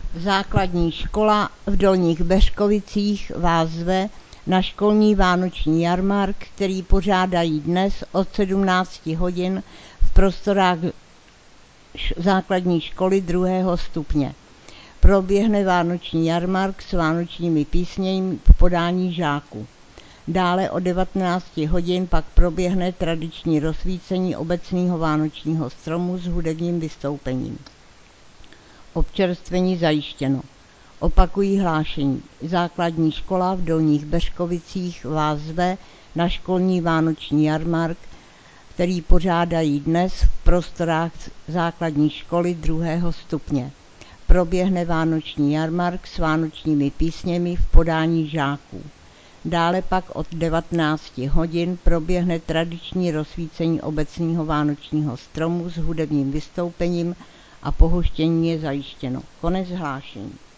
Základní škola v Dolních Beřkovicích vás zve na školní vánoční jarmark, který pořádají dnes od 17 hodin v prostorách základní školy 2. stupně. Proběhne vánoční jarmark s vánočními písněmi v podání žáků. Dále od 19 hodin pak proběhne tradiční rozsvícení obecního vánočního stromu s hudebním vystoupením. Občerstvení zajištěno. Opakují hlášení. Základní škola v Dolních Beřkovicích vás zve na školní vánoční jarmark, který pořádají dnes v prostorách základní školy 2. stupně. Proběhne vánoční jarmark s vánočními písněmi v podání žáků. Dále pak od 19 hodin proběhne tradiční rozsvícení obecního vánočního stromu s hudebním vystoupením a pohoštění je zajištěno. Konec hlášení.